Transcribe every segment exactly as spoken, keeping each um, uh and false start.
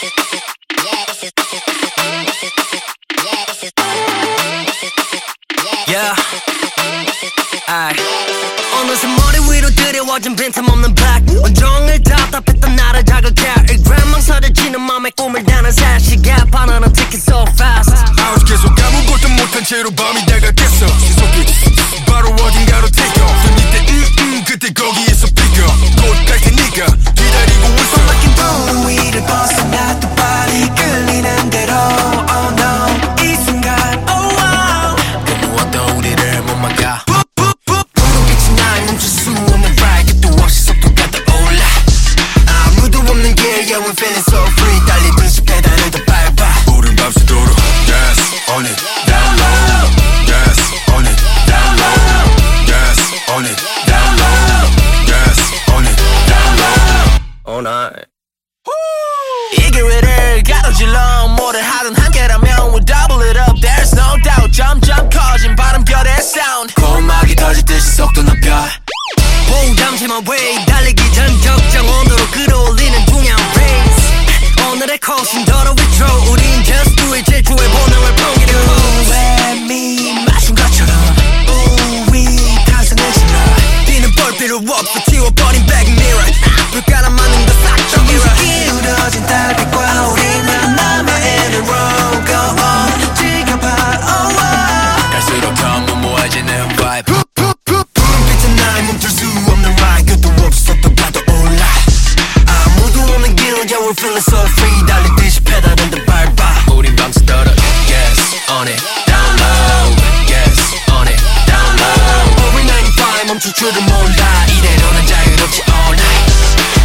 Yeah. 아이. 어느새 머리 위로 들여워진 빈틈없는 black. 온종일 답답했던 나를 자극해 일그램 망설여지는 맘에 꿈을 다는 사시가 바나나 ticking so fast. 아우 계속 아무것도 못한 채로 밤이 다가겠어. 시속이 바로 어딘가로 take off. 또 니때 음음 그때 거기에서 pick up. 곧 갈 테니까 기다리고 있어. 막힌 도로 위를 벗어나 또 발이 끌리는 대로 oh no 이 순간 oh wow 그 무엇도 우리를 못 막아. 불빛이 날 멈출 수 없는 ride 끝도 없이 속도가 더 올라 아무도 없는 길 yeah we're feeling so free 달리듯이 페달을 더 밟아 우린 밤새도록 yes on it down low yes on it down low yes on it down low yes on it down low all night. 이 기회를 가로질러 뭐를 하든 함께라면 we'll double it up there's no doubt 점점 커진 바람결의 sound 고막이 터질 듯이 속도 높여 보우 잠시 my way 달리기 전 적정온도로 끌어올리는 중요한 race 오늘의 코스는 더러 withdraw 우린 just do it 질주의 본능을 풍기는 우에미 마신 것처럼 우위 탄산을 질러 뛰는 볼 필요 없어 지워버린 black mirror 불가라 맞는 거 싹 정리라 기울어진 달빛과 우리는 남의 inner road go on 지켜봐 oh oh 갈수록 더 무모해지는 vibe 푸른빛은 날 멈출 수 없는 ride 끝도 없이 속도가 더 올라 아무도 없는 길 yeah we're feeling so free 달리듯이 페달은 더 밟아 우린 밤새도록 yes on it down low yes on it down low Over ninety-five 멈출 줄을 몰라 이대로는 자유롭지 all night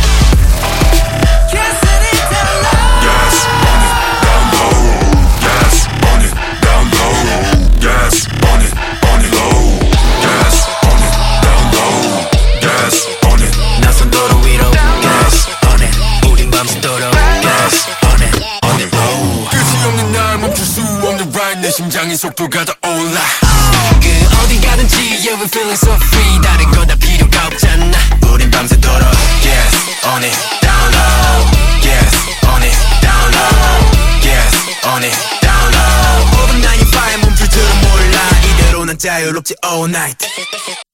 Yes on it down low yes on it down low yes on it down low yes on it on it low yes on it down low yes on it 낯선 도로 위로 yes on it 우린 밤새도록 yes on it on it low 끝이 없는 날 멈출 수 없는 ride 내 심장의 속도가 더 올라 그 어디 가든지 yeah we're feeling so free 다른 건 다 필요가 없잖아 우린 밤새도록 yes on it down low yes on it down low yes on it down low Over ninety-five 멈출 줄은 몰라 이대로는 자유롭지 all night